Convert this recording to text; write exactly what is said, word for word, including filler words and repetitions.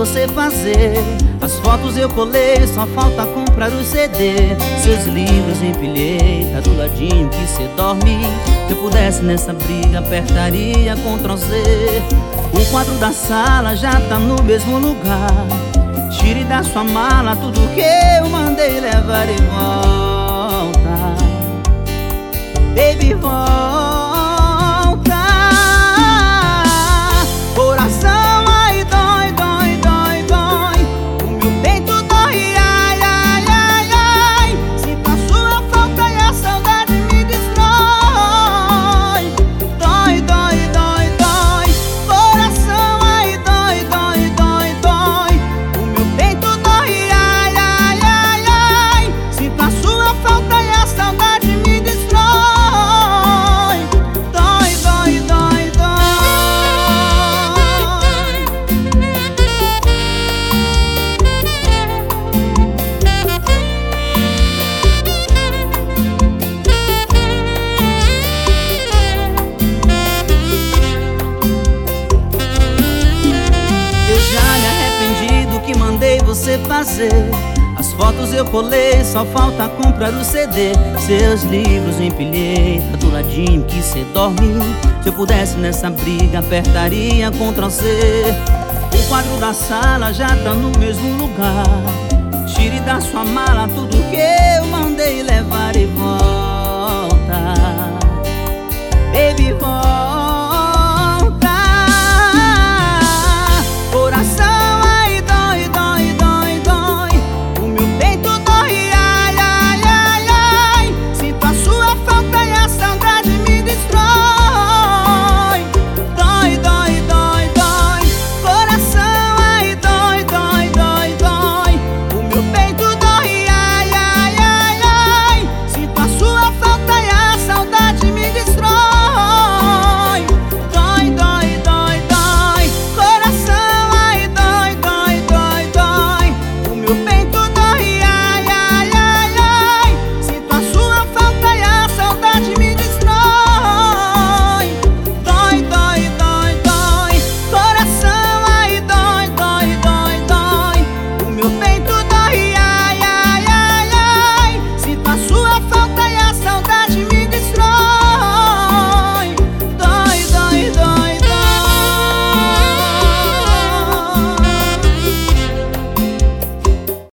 você fazer. As fotos eu colei, só falta comprar o C D. Seus livros empilhei, tá do ladinho que cê dorme. Se eu pudesse nessa briga, apertaria Ctrl Z. O quadro da sala já tá no mesmo lugar. Tire da sua mala tudo que eu mandei levar e volta. Baby, volta. Coração, ai, dói, dói, dói, dói. O meu peito dói, ai, ai, ai, ai. Sinto a sua falta e a saudade me destrói. Dói, dói, dói, dói. Coração, ai, dói, dói, dói, dói. O meu peito dói, ai, ai, ai, ai. Sinto a sua falta e a saudade me destrói. Que mandei você fazer. As fotos eu colei, só falta comprar o C D. Seus livros empilhei, tá do ladinho que cê dorme. Se eu pudesse nessa briga, apertaria Ctrl C. O quadro da sala já tá no mesmo lugar. Tire da sua mala tudo que eu mandei levar e volta. Baby, volta.